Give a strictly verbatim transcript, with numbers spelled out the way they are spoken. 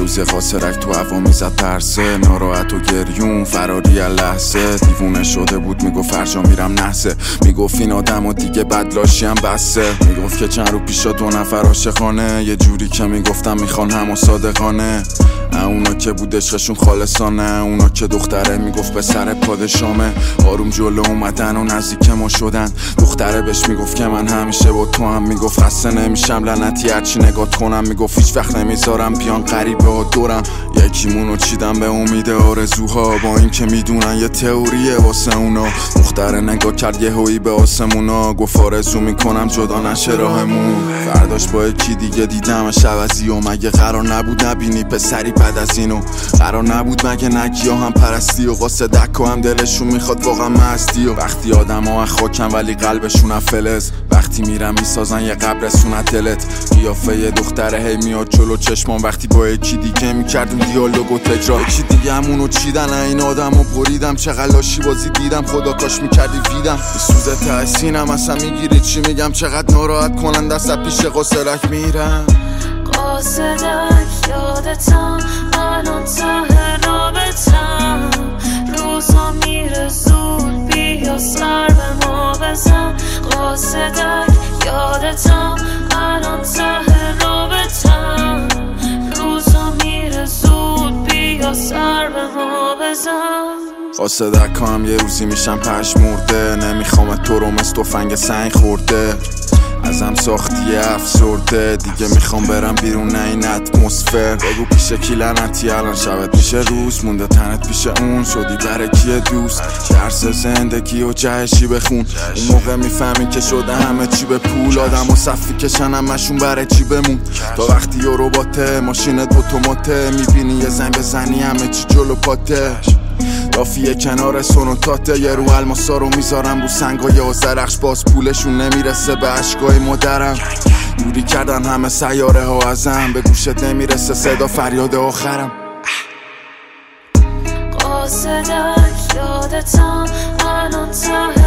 روز قاصرک تو هوا میزد پرسه، ناراحت و گریون فراری از لحظه. دیوونه شده بود میگفت فرجا میرم نحسه، میگفت این آدم و دیگه بدلاشی هم بسه. میگفت که چند رو پیشا دو نفر عاشقانه، یه جوری که میگفتم میخوان هم و صادقانه. اونا که بود عشقشون خالصانه، اونا که دختره میگفت به سر پادشامه. آروم جلو اومدن و نزدیک ما شدن، دختره بهش میگفت که من همیشه با تو هم. میگفت خسته نمیشم لعنتی هرچی نگات کنم، میگفت هیچ وقت نمیذارم بیان غریبه ها دورم. یکیمونو چیدم به امید آرزوها، با این که میدونن یه تئوریه واسه اونا. دختره نگاه کرد یه هویی به آسمونا، گفت آرزو میکنم جدا نشه راهمون. فرداش با یکی دیگه دیدمش عوضی و مگه قرار نبود نبینی پسری بعد از اینو؟ قرار نبود مگه نگی ها هم پرستی و قصه دک و هم دلشون میخواد واقعا مستی. و وقتی آدم ها خاکن ولی قلبشون فلز، وقتی میرم میسازن یه قبرستون از دلت. قیافه یه دختره هی میاد جلو چشمان، وقتی با یکی دیگه میکردون دیالوگ و تکرار. یکی دیگه همونو چیدن این آدم و بریدم، چقدر لاشی بازی دیدم خدا کاش میکردی ویدم. به سوز تحسینم اصلا میگیری چی میگم، چقدر ناراحت کنن دست پیش قاصرک میرم. قاصدک یادتم الان ته رابطم، روزا میره زود بیا سر به ما بزن. قاصدک یادتم الان ته رابطم، روزا میره زود بیا سر به ما بزن. قاصدک هم یه روزی میشم پشمرده، نمیخوام تو رو مثل تفنگ سنگ خورده. ازم ساختی افسرده دیگه میخوام برم بیرون نه این اتمسفر. بگو پیش کی لعنتی الان شبت میشه روز، مونده تنت پیش اون شدی برای کیه دوست. درس زندگی و جهشی بخون، اون موقع میفهمی که شده همه چی به پول. آدم و صفی کشن همشون برای چی بمون، تا وقتی یه رباته ماشینت اتوماته، میبینی یه زنگ بزنی همه چی جلو پاته. دافیه کنار سونوتاته، یه رو الماسا رو میذارم رو سنگای آذرخش، باز پولشون نمیرسه به اشکای مادرم. دوری کردن همه سیاره ها ازم، به گوشت نمیرسه صدا فریاد آخرم. قاصدک یادتم الان ته